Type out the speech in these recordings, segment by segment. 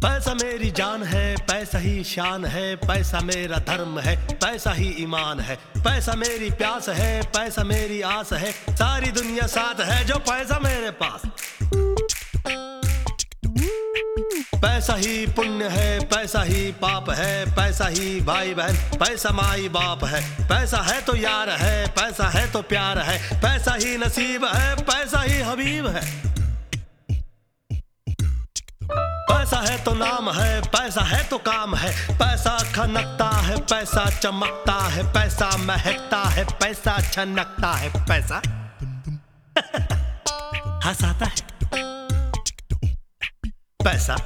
पैसा मेरी जान है, पैसा ही शान है, पैसा मेरा धर्म है, पैसा ही ईमान है। पैसा मेरी प्यास है, पैसा मेरी आस है, सारी दुनिया साथ है जो पैसा मेरे पास। पैसा ही पुण्य है, पैसा ही पाप है, पैसा ही भाई बहन, पैसा माई बाप है। पैसा है तो यार है, पैसा है तो प्यार है, पैसा ही नसीब है, पैसा ही हबीब है। पैसा है तो नाम है, पैसा है तो काम है, पैसा खनकता है, पैसा चमकता है, पैसा महकता है, पैसा छनकता है, पैसा हंसाता है, पैसा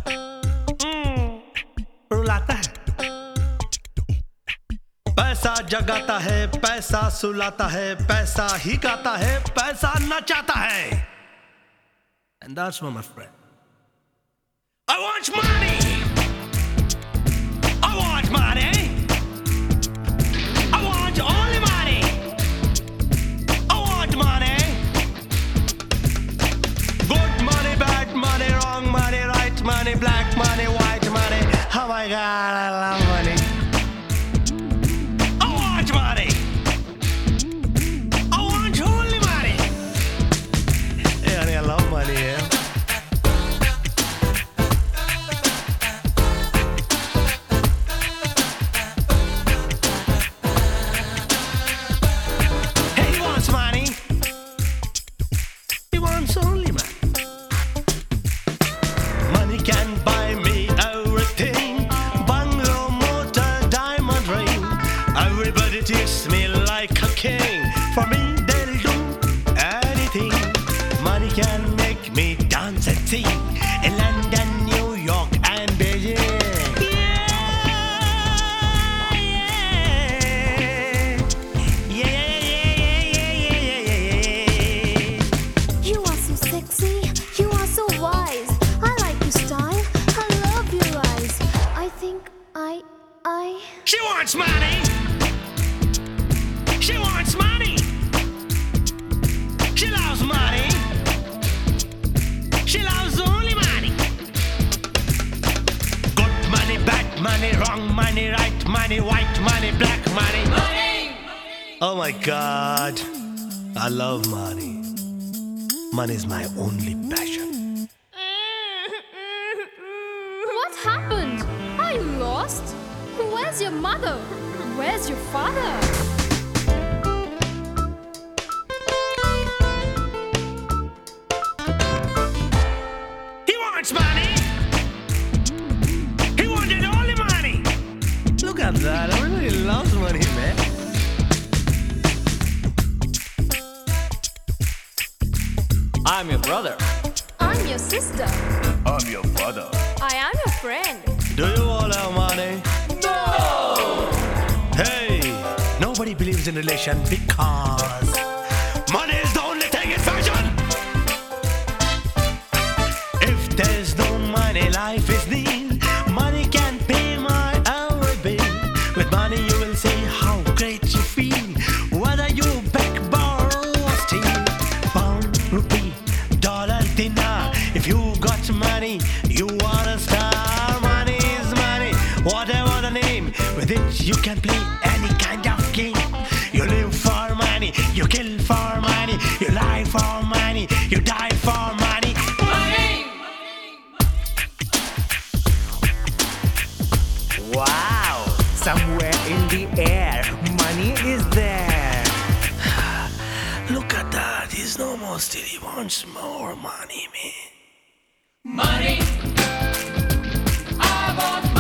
रुलाता है। पैसा जगाता है, पैसा सुलाता है, पैसा ही गाता है, पैसा नचाता है। And that's what, my friend. I want money. I want money. I want only money. I want money. Good money, bad money, wrong money, right money, black money, white money. Oh my God, I love money. I want money. I want only money. Hey, honey, I love money, yeah. Only money. Money can buy me everything. Bungalow, motor, diamond ring. Everybody treats me like a king. For me, they'll do anything. Money can make me dance and sing in London, New York, and Beijing. She wants money. She wants money. She loves money. She loves only money. Good money, bad money, wrong money, right money, white money, black money. Money! Oh my God, I love money. Money is my only passion. What happened? Are you lost? Where's your mother? Where's your father? He wants money. He wanted only money. Look at that. Everybody loves money, man. I'm your brother. I'm your sister. I'm your father. I am your friend. Do you all have money? No! Hey, nobody believes in relation because money is the only thing in fashion. If there's no money, life is need. Money can pay my every bill. With money you will see how great you feel. Whether you beg, borrow or steal. Pound, rupee, dollar, dinar. If you got money, you are a star. Money is money, whatever the name. With it you can play any kind of game. You live for money, you kill for money, you lie for money, you die for money. Money! Wow! Somewhere in the air, money is there. Look at that, he's no more still, he wants more money, man. Money! I want